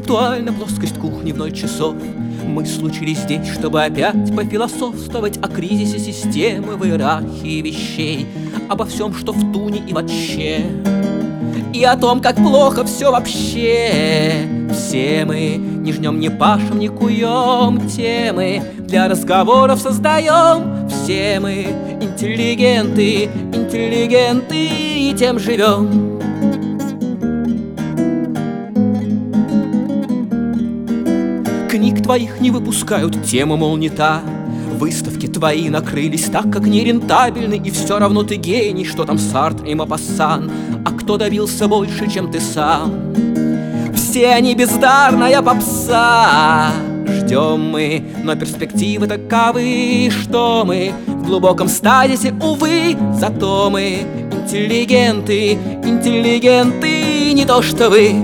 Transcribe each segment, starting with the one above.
Интеллектуальна плоскость кухни в 0 часов. Мы случились здесь, чтобы опять пофилософствовать о кризисе системы, в иерархии вещей, обо всем, что в туне и вообще, и о том, как плохо все вообще. Все мы не жнем, не пашем, не куем, темы для разговоров создаем. Все мы интеллигенты, интеллигенты, и тем живем. Книг твоих не выпускают, тема, мол, не та. Выставки твои накрылись так, как нерентабельны, и все равно ты гений, что там Сартр и Мопассан. А кто добился больше, чем ты сам? Все они бездарная попса. Ждем мы, но перспективы таковы, что мы в глубоком стазисе, увы. Зато мы интеллигенты, интеллигенты, не то что вы.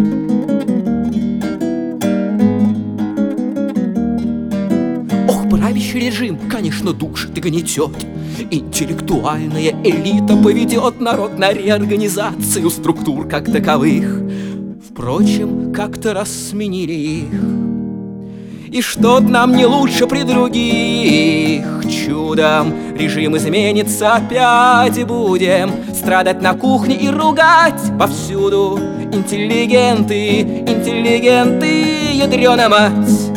Правящий режим, конечно, душит и гнетет. Интеллектуальная элита поведет народ на реорганизацию структур как таковых. Впрочем, как-то раз сменили их. И что-то нам не лучше при других. Чудом режим изменится, опять будем страдать на кухне и ругать повсюду. Интеллигенты, интеллигенты, ядрёна мать.